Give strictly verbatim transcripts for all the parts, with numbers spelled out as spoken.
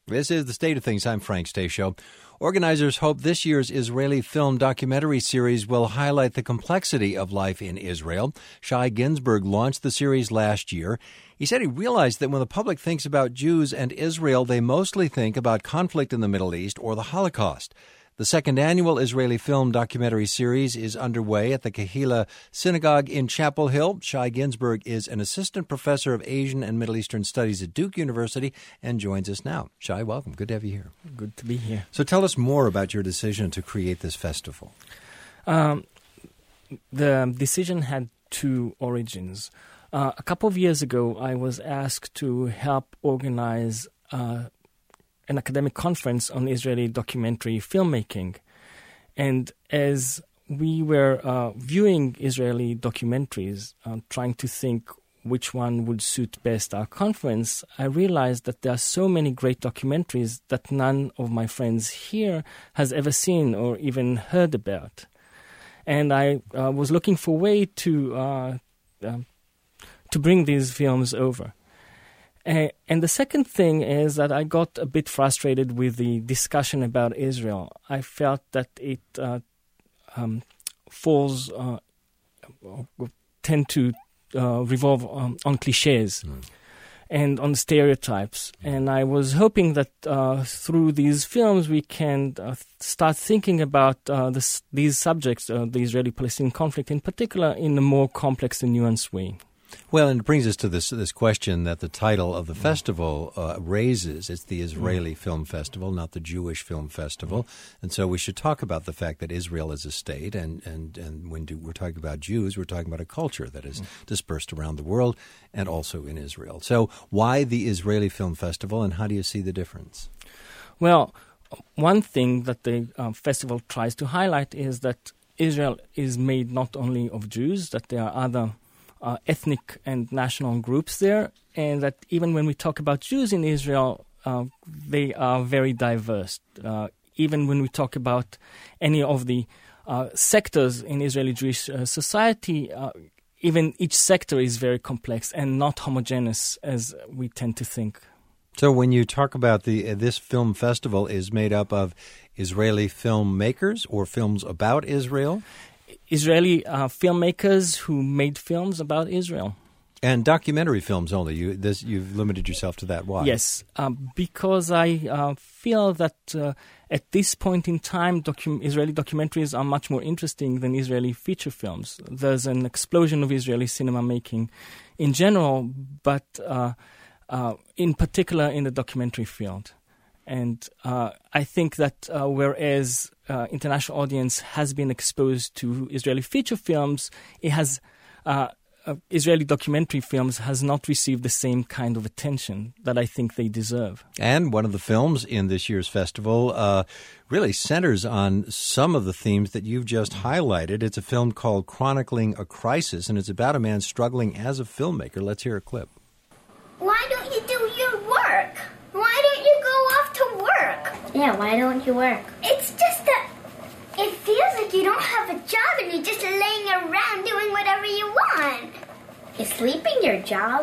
This is The State of Things. I'm Frank Stasio. Organizers hope this year's Israeli film documentary series will highlight the complexity of life in Israel. Shai Ginsberg launched the series last year. He said he realized that when the public thinks about Jews and Israel, they mostly think about conflict in the Middle East or the Holocaust. The second annual Israeli film documentary series is underway at the Kehillah Synagogue in Chapel Hill. Shai Ginsberg is an assistant professor of Asian and Middle Eastern Studies at Duke University and joins us now. Shai, welcome. Good to have you here. Good to be here. So tell us more about your decision to create this festival. Um, the decision had two origins. Uh, a couple of years ago, I was asked to help organize uh an academic conference on Israeli documentary filmmaking. And as we were uh, viewing Israeli documentaries, uh, trying to think which one would suit best our conference, I realized that there are so many great documentaries that none of my friends here has ever seen or even heard about. And I uh, was looking for a way to, uh, uh, to bring these films over. Uh, and the second thing is that I got a bit frustrated with the discussion about Israel. I felt that it uh, um, falls, uh, tend to uh, revolve um, on cliches mm. and on stereotypes. Mm. And I was hoping that uh, through these films we can uh, start thinking about uh, this, these subjects, uh, the Israeli-Palestinian conflict in particular, in a more complex and nuanced way. Well, and it brings us to this this question that the title of the festival uh, raises. It's the Israeli mm. Film Festival, not the Jewish Film Festival. Mm. And so we should talk about the fact that Israel is a state, and, and, and when do, we're talking about Jews, we're talking about a culture that is mm. dispersed around the world and also in Israel. So why the Israeli Film Festival, and how do you see the difference? Well, one thing that the uh, festival tries to highlight is that Israel is made not only of Jews, that there are other Uh, ethnic and national groups there, and that even when we talk about Jews in Israel, uh, they are very diverse. Uh, even when we talk about any of the uh, sectors in Israeli Jewish uh, society, uh, even each sector is very complex and not homogeneous as we tend to think. So when you talk about the uh, this film festival is made up of Israeli filmmakers or films about Israel? Israeli uh, filmmakers who made films about Israel. And documentary films only. You, this, you've limited yourself to that. Why? Yes, um, because I uh, feel that uh, at this point in time, docu- Israeli documentaries are much more interesting than Israeli feature films. There's an explosion of Israeli cinema making in general, but uh, uh, in particular in the documentary field. And uh, I think that uh, whereas uh, international audience has been exposed to Israeli feature films, it has uh, uh, Israeli documentary films has not received the same kind of attention that I think they deserve. And one of the films in this year's festival uh, really centers on some of the themes that you've just highlighted. It's a film called Chronicling a Crisis, and it's about a man struggling as a filmmaker. Let's hear a clip. Why don't you do your work? Why don't you go off to work? Yeah, why don't you work? It's just that it feels like you don't have a job and you're just laying around doing whatever you want. Is sleeping your job?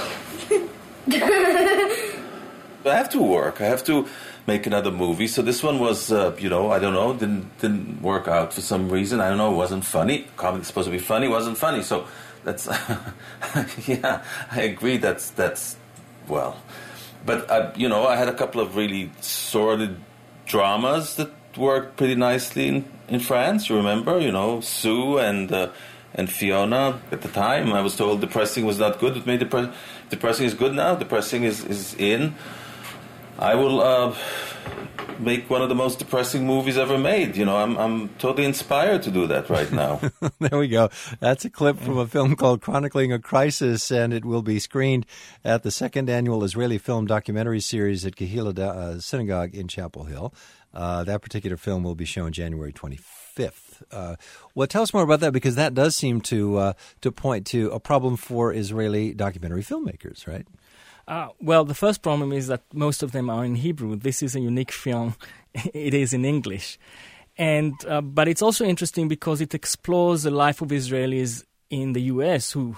I have to work. I have to make another movie. So this one was, uh, you know, I don't know, didn't didn't work out for some reason. I don't know, it wasn't funny. Comedy's supposed to be funny, it wasn't funny. So that's, yeah, I agree. That's, that's well... But, uh, you know, I had a couple of really sordid dramas that worked pretty nicely in, in France, you remember? You know, Sue and uh, and Fiona. At the time, I was told depressing was not good. It made depre- depressing is good now. Depressing is, is in. I will uh, make one of the most depressing movies ever made. You know, I'm I'm totally inspired to do that right now. There we go. That's a clip from a film called Chronicling a Crisis, and it will be screened at the second annual Israeli Film Documentary Series at Kehillah uh, Synagogue in Chapel Hill. Uh, that particular film will be shown January twenty-fifth. Uh, well, tell us more about that, because that does seem to uh, to point to a problem for Israeli documentary filmmakers, right? Uh, well, the first problem is that most of them are in Hebrew. This is a unique film. It is in English. And uh, but it's also interesting because it explores the life of Israelis in the U S who, who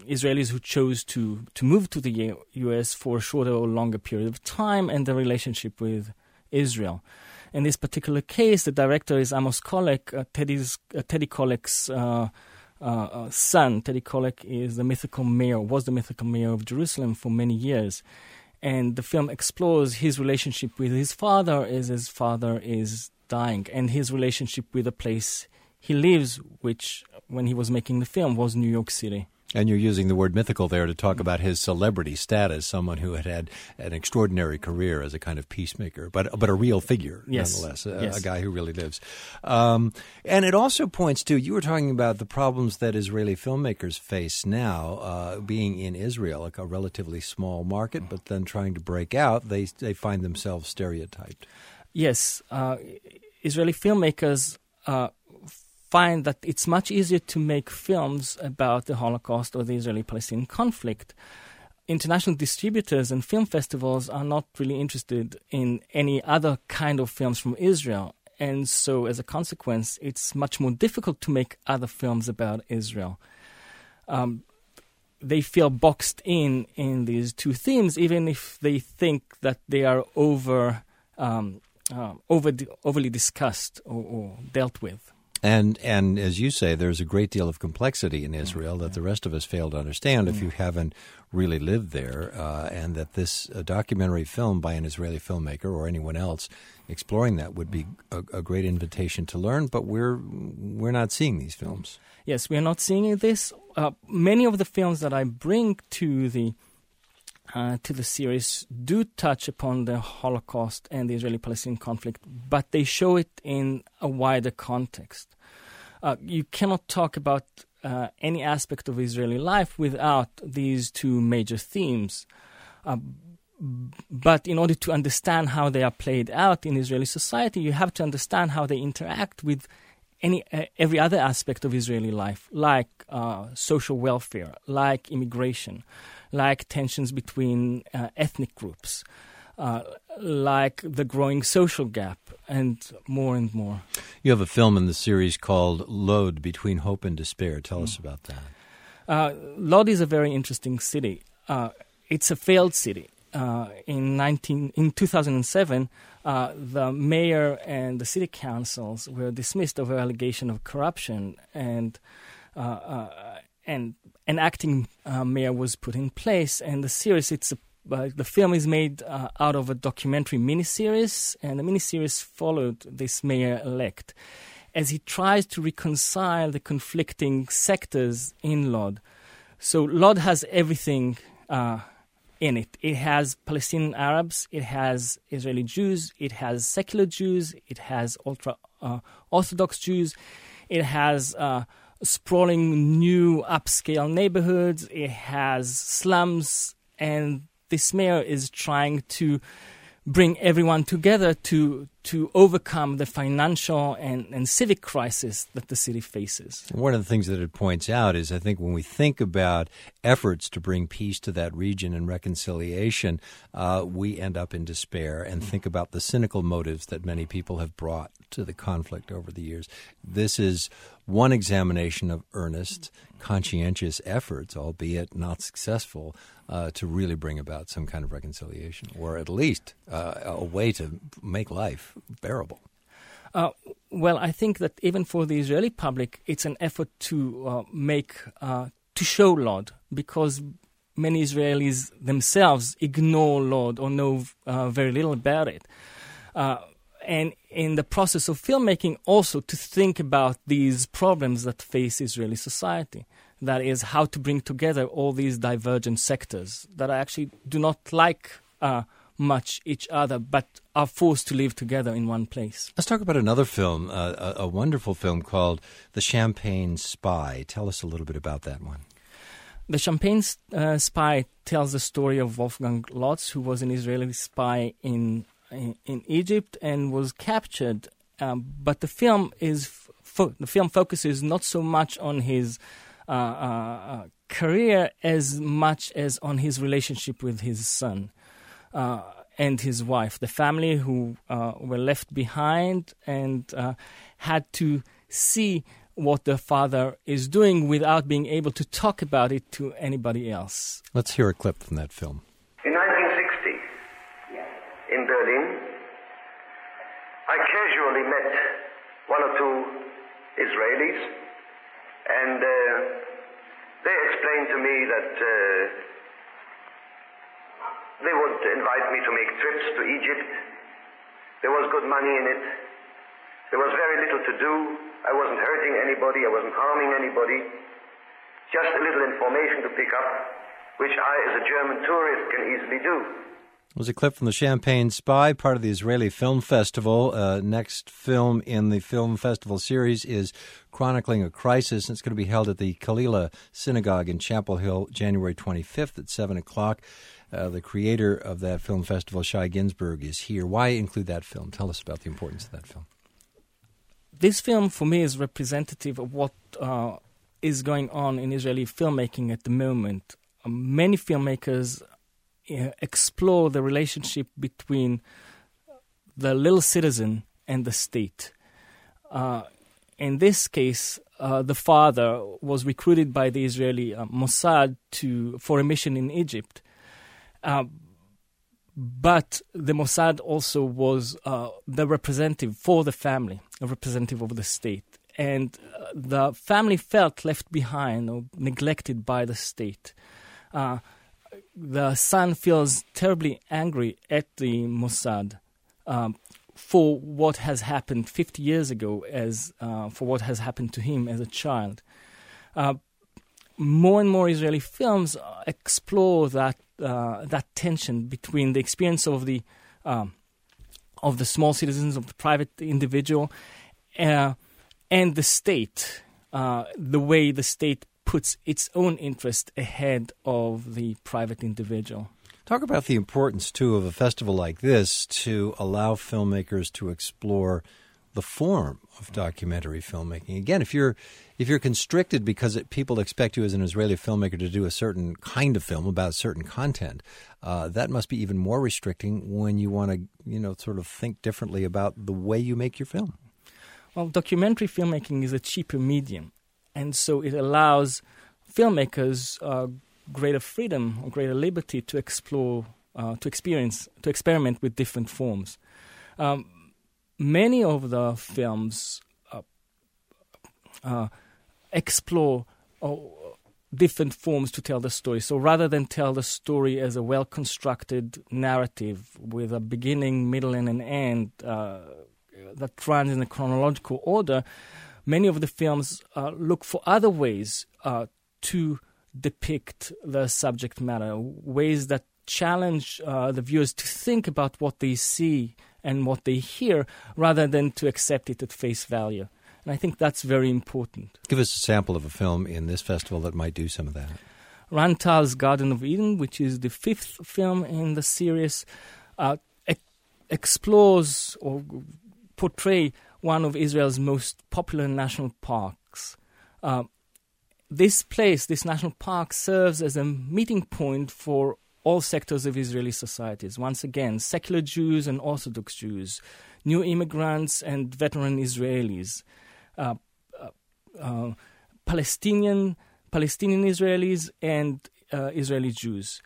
Israelis who chose to, to move to the U- U.S. for a shorter or longer period of time, and the relationship with Israel. In this particular case, the director is Amos Kolek, uh, Teddy's, uh, Teddy Kollek's uh, uh, uh, son. Teddy Kollek is the mythical mayor, was the mythical mayor of Jerusalem for many years. And the film explores his relationship with his father as his father is dying, and his relationship with the place he lives, which, when he was making the film, was New York City. And you're using the word mythical there to talk about his celebrity status, someone who had had an extraordinary career as a kind of peacemaker, but but a real figure, yes. nonetheless, a, yes. a guy who really lives. Um, and it also points to, you were talking about the problems that Israeli filmmakers face now, uh, being in Israel, like a relatively small market, but then trying to break out, they, they find themselves stereotyped. Yes, uh, Israeli filmmakers Uh, find that it's much easier to make films about the Holocaust or the Israeli-Palestinian conflict. International distributors and film festivals are not really interested in any other kind of films from Israel. And so, as a consequence, it's much more difficult to make other films about Israel. Um, they feel boxed in in these two themes, even if they think that they are over, um, uh, over overly discussed or, or dealt with. And and as you say, there's a great deal of complexity in Israel that the rest of us fail to understand if you haven't really lived there, uh, and that this uh, documentary film by an Israeli filmmaker or anyone else exploring that would be a, a great invitation to learn. But we're we're not seeing these films. Yes, we are not seeing this. Uh, many of the films that I bring to the Uh, to the series do touch upon the Holocaust and the Israeli-Palestinian conflict, but they show it in a wider context. Uh, you cannot talk about uh, any aspect of Israeli life without these two major themes. Uh, but in order to understand how they are played out in Israeli society, you have to understand how they interact with any uh, every other aspect of Israeli life, like uh, social welfare, like immigration, like tensions between uh, ethnic groups, uh, like the growing social gap, and more and more. You have a film in the series called Lod, Between Hope and Despair. Tell us about that. Uh, Lod is a very interesting city. Uh, it's a failed city. Uh, in nineteen in two thousand seven, uh, the mayor and the city councils were dismissed over allegation of corruption, and uh, uh, and an acting uh, mayor was put in place. And the series, it's a, uh, the film is made uh, out of a documentary miniseries, and the miniseries followed this mayor-elect as he tries to reconcile the conflicting sectors in Lod. So Lod has everything Uh, in it. It has Palestinian Arabs, it has Israeli Jews, it has secular Jews, it has ultra-Orthodox uh, Jews, it has uh, sprawling new upscale neighborhoods, it has slums, and this mayor is trying to bring everyone together to to overcome the financial and, and civic crisis that the city faces. One of the things that it points out is, I think, when we think about efforts to bring peace to that region and reconciliation, uh, we end up in despair and think about the cynical motives that many people have brought to the conflict over the years. This is one examination of earnest, conscientious efforts, albeit not successful, uh, to really bring about some kind of reconciliation, or at least uh, a way to make life bearable. Uh, well, I think that even for the Israeli public, it's an effort to uh, make, uh, to show Lod, because many Israelis themselves ignore Lod or know uh, very little about it. Uh, and in the process of filmmaking, also to think about these problems that face Israeli society. That is, how to bring together all these divergent sectors that actually do not like uh, much each other, but are forced to live together in one place. Let's talk about another film, uh, a, a wonderful film called The Champagne Spy. Tell us a little bit about that one. The Champagne uh, Spy tells the story of Wolfgang Lotz, who was an Israeli spy in in, in Egypt and was captured. Um, but the film is fo- the film focuses not so much on his uh, uh, uh, career as much as on his relationship with his son uh, and his wife, the family who uh, were left behind and uh, had to see what the father is doing without being able to talk about it to anybody else. Let's hear a clip from that film. In nineteen sixty, in Berlin, I casually met one or two Israelis, and uh, they explained to me that uh, they would invite me to make trips to Egypt. There was good money in it. There was very little to do. I wasn't hurting anybody. I wasn't harming anybody. Just a little information to pick up, which I, as a German tourist, can easily do. It was a clip from The Champagne Spy, part of the Israeli Film Festival. Uh, next film in the film festival series is Chronicling a Crisis, and it's going to be held at the Kalila Synagogue in Chapel Hill, January twenty-fifth at seven o'clock. Uh, the creator of that film festival, Shai Ginsberg, is here. Why include that film? Tell us about the importance of that film. This film, for me, is representative of what uh, is going on in Israeli filmmaking at the moment. Uh, many filmmakers uh, explore the relationship between the little citizen and the state. Uh, in this case, uh, the father was recruited by the Israeli uh, Mossad to for a mission in Egypt. Uh, But the Mossad also was uh, the representative for the family, a representative of the state. And uh, the family felt left behind or neglected by the state. Uh, the son feels terribly angry at the Mossad um, for what has happened fifty years ago, as uh, for what has happened to him as a child. Uh, more and more Israeli films explore that Uh, that tension between the experience of the um, of the small citizens, of the private individual, uh, and the state, uh, the way the state puts its own interest ahead of the private individual. Talk about the importance, too, of a festival like this to allow filmmakers to explore the form of documentary filmmaking. Again, if you're if you're constricted because it, people expect you as an Israeli filmmaker to do a certain kind of film about certain content, uh, that must be even more restricting when you want to, you know, sort of think differently about the way you make your film. Well, documentary filmmaking is a cheaper medium, and so it allows filmmakers uh, greater freedom or greater liberty to explore, uh, to experience, to experiment with different forms. Um, Many of the films uh, uh, explore uh, different forms to tell the story. So rather than tell the story as a well-constructed narrative with a beginning, middle, and an end uh, that runs in a chronological order, many of the films uh, look for other ways uh, to depict the subject matter, ways that challenge uh, the viewers to think about what they see and what they hear, rather than to accept it at face value. And I think that's very important. Give us a sample of a film in this festival that might do some of that. Ran Tal's Garden of Eden, which is the fifth film in the series, uh, e- explores or portray one of Israel's most popular national parks. Uh, this place, this national park, serves as a meeting point for all sectors of Israeli societies. Once again, secular Jews and Orthodox Jews, new immigrants and veteran Israelis, uh, uh, uh, Palestinian Palestinian Israelis and uh, Israeli Jews.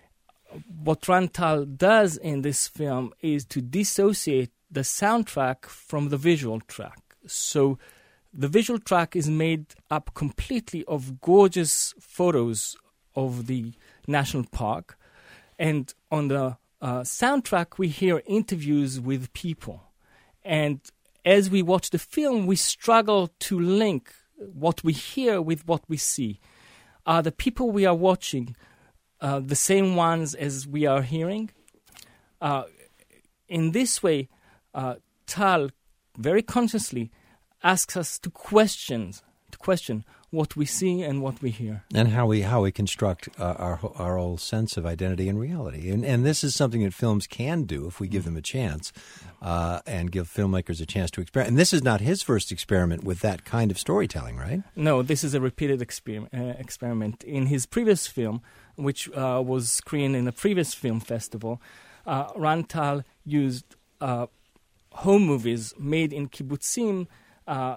What Ran Tal does in this film is to dissociate the soundtrack from the visual track. So the visual track is made up completely of gorgeous photos of the national park. And on the uh, soundtrack, we hear interviews with people. And as we watch the film, we struggle to link what we hear with what we see. Are the people we are watching uh, the same ones as we are hearing? Uh, in this way, uh, Tal very consciously asks us to question, to question what we see and what we hear, and how we how we construct uh, our our whole sense of identity and reality. And and this is something that films can do if we give them a chance, uh, and give filmmakers a chance to experiment. And this is not his first experiment with that kind of storytelling, right? No, this is a repeated exper- uh, experiment. In his previous film, which uh, was screened in a previous film festival, uh, Ran Tal used uh, home movies made in kibbutzim uh,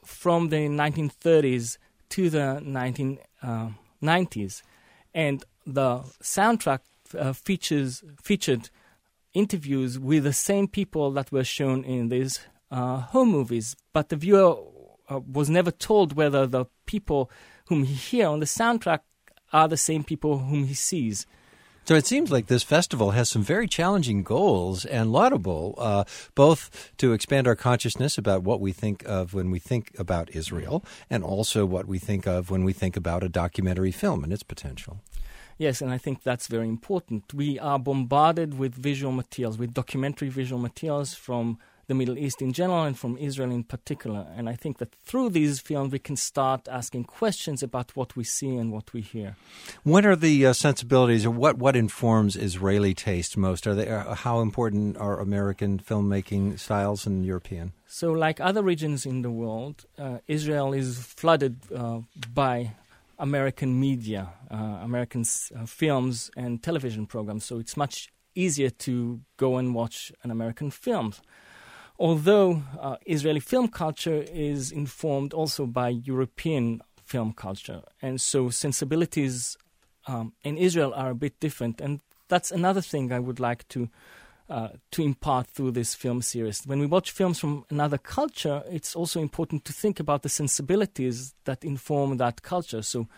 from the nineteen thirties to the nineteen nineties, and the soundtrack uh, features featured interviews with the same people that were shown in these uh, home movies, but the viewer uh, was never told whether the people whom he hears on the soundtrack are the same people whom he sees. So it seems like this festival has some very challenging goals and laudable, uh, both to expand our consciousness about what we think of when we think about Israel, and also what we think of when we think about a documentary film and its potential. Yes, and I think that's very important. We are bombarded with visual materials, with documentary visual materials from the Middle East in general and from Israel in particular. And I think that through these films we can start asking questions about what we see and what we hear. What are the uh, sensibilities, or what, what informs Israeli taste most? Are they, uh, how important are American filmmaking styles and European? So like other regions in the world, uh, Israel is flooded uh, by American media, uh, American uh, films and television programs. So it's much easier to go and watch an American film. Although uh, Israeli film culture is informed also by European film culture. And so sensibilities um, in Israel are a bit different. And that's another thing I would like to uh, to impart through this film series. When we watch films from another culture, it's also important to think about the sensibilities that inform that culture. So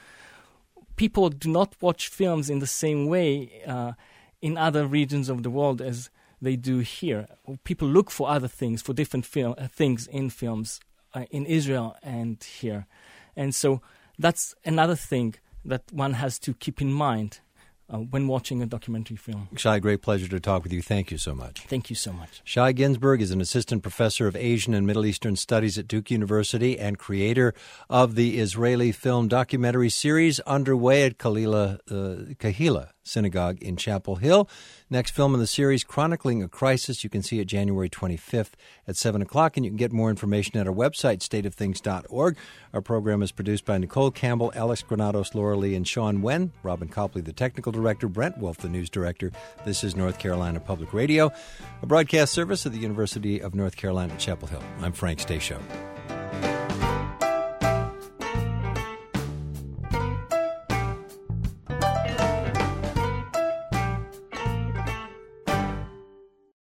people do not watch films in the same way uh, in other regions of the world as they do here. People look for other things, for different film, uh, things in films uh, in Israel and here. And so that's another thing that one has to keep in mind uh, when watching a documentary film. Shai, great pleasure to talk with you. Thank you so much. Thank you so much. Shai Ginsburg is an assistant professor of Asian and Middle Eastern Studies at Duke University and creator of the Israeli film documentary series underway at Kahila, uh, Kahila Synagogue in Chapel Hill. Next film in the series, Chronicling a Crisis. You can see it January twenty-fifth at seven o'clock, and you can get more information at our website, state of things dot org. Our program is produced by Nicole Campbell, Alex Granados, Laura Lee, and Sean Wen. Robin Copley, the technical director. Brent Wolf, the news director. This is North Carolina Public Radio, a broadcast service of the University of North Carolina at Chapel Hill. I'm Frank Stasio.